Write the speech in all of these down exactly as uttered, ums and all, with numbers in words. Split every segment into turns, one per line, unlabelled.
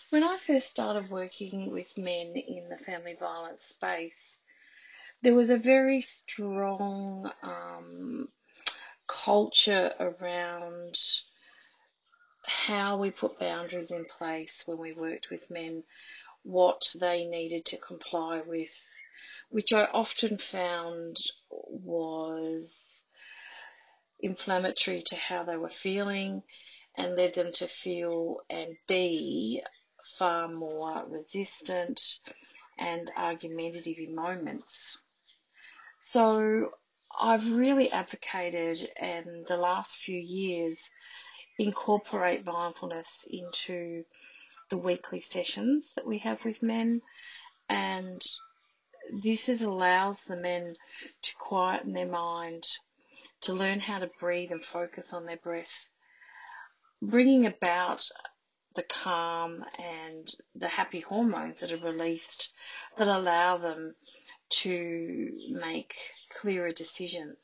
When I first started working with men in the family violence space, there was a very strong um, culture around how we put boundaries in place when we worked with men, what they needed to comply with, which I often found was inflammatory to how they were feeling and led them to feel and be far more resistant and argumentative in moments. So I've really advocated in the last few years incorporate mindfulness into the weekly sessions that we have with men, and this is allows the men to quieten their mind, to learn how to breathe and focus on their breath, bringing about the calm and the happy hormones that are released that allow them to make clearer decisions.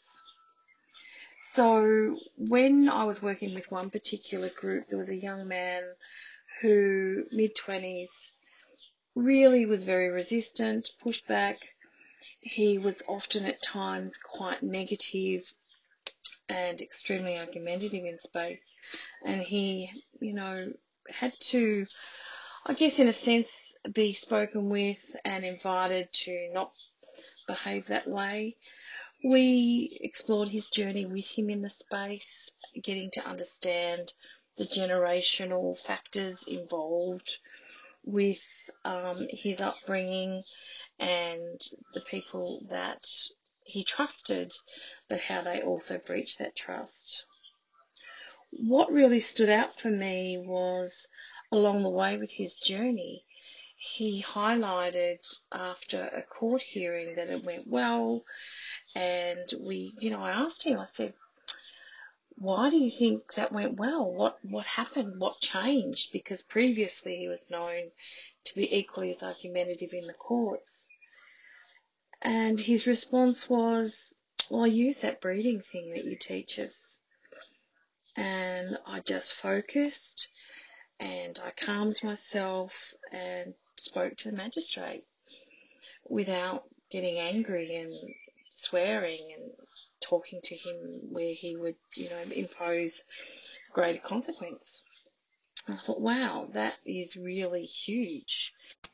So when I was working with one particular group, there was a young man who, mid twenties, really was very resistant, pushed back. He was often at times quite negative and extremely argumentative in space. And he, you know, had to, I guess in a sense, be spoken with and invited to not behave that way. We explored his journey with him in the space, getting to understand the generational factors involved with um, his upbringing and the people that he trusted, but how they also breached that trust. What really stood out for me was along the way with his journey, he highlighted after a court hearing that it went well. And we, you know, I asked him, I said, why do you think that went well? What what happened? What changed? Because previously he was known to be equally as argumentative in the courts. And his response was, well, I use that breathing thing that you teach us. And I just focused and I calmed myself and spoke to the magistrate without getting angry and swearing and talking to him where he would, you know, impose greater consequence. And I thought, wow, that is really huge.